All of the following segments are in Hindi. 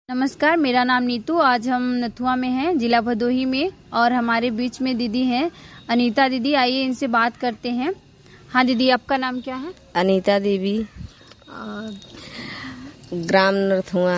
नमस्कार, मेरा नाम नीतू। आज हम नथुआ में हैं, जिला भदोही में, और हमारे बीच में दीदी हैं अनीता दीदी। आइए इनसे बात करते हैं। हाँ दीदी, आपका नाम क्या है? अनीता देवी, ग्राम नथुआ।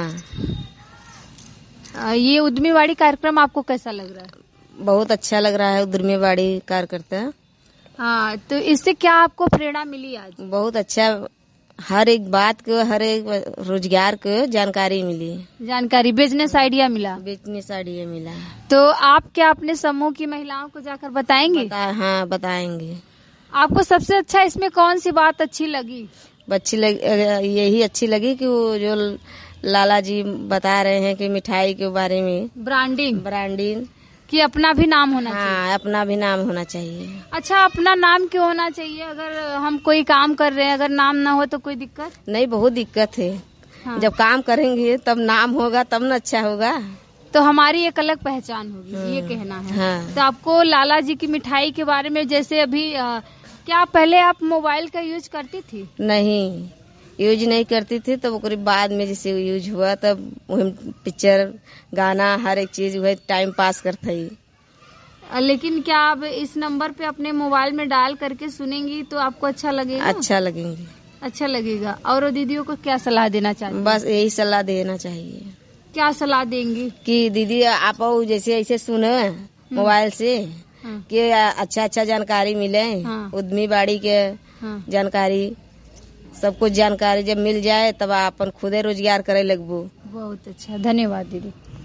ये उद्यमीवाड़ी कार्यक्रम आपको कैसा लग रहा है? बहुत अच्छा लग रहा है। उद्यमीवाड़ी कार्यकर्ता। हाँ, तो इससे क्या आपको प्रेरणा मिली आज? बहुत अच्छा, हर एक बात को, हर एक रोजगार को जानकारी मिली, जानकारी, बिजनेस आइडिया मिला, बिजनेस आइडिया मिला। तो आप क्या अपने समूह की महिलाओं को जाकर बताएंगे? हाँ, बताएंगे। आपको सबसे अच्छा इसमें कौन सी बात अच्छी लगी? यही अच्छी लगी कि वो जो लाला जी बता रहे हैं कि मिठाई के बारे में, ब्रांडिंग कि अपना भी नाम होना चाहिए। हाँ, अपना भी नाम होना चाहिए। अच्छा, अपना नाम क्यों होना चाहिए? अगर हम कोई काम कर रहे हैं, अगर नाम ना हो तो कोई दिक्कत नहीं? बहुत दिक्कत है। हाँ। जब काम करेंगे तब नाम होगा, तब न अच्छा होगा। तो हमारी एक अलग पहचान होगी, ये कहना है। हाँ। तो आपको लाला जी की मिठाई के बारे में, जैसे अभी क्या पहले आप मोबाइल का यूज करती थी? नहीं, यूज नहीं करती थी। तब उसके बाद में जैसे यूज हुआ, तब वही पिक्चर, गाना, हर एक चीज वही टाइम पास करते ही। लेकिन क्या आप इस नंबर पे अपने मोबाइल में डाल करके सुनेंगी तो आपको अच्छा लगेगा? अच्छा लगेंगे। अच्छा लगेगा। और दीदियों को क्या सलाह देना चाहिए? बस यही सलाह देना चाहिए। क्या सलाह देंगी? कि दीदी आप जैसे ऐसे सुने मोबाइल से, कि अच्छा जानकारी मिले। उद्यमीवाड़ी के जानकारी, सब कुछ जानकारी जब मिल जाए तब अपन खुदे रोजगार करे लगबो। बहुत अच्छा, धन्यवाद दीदी।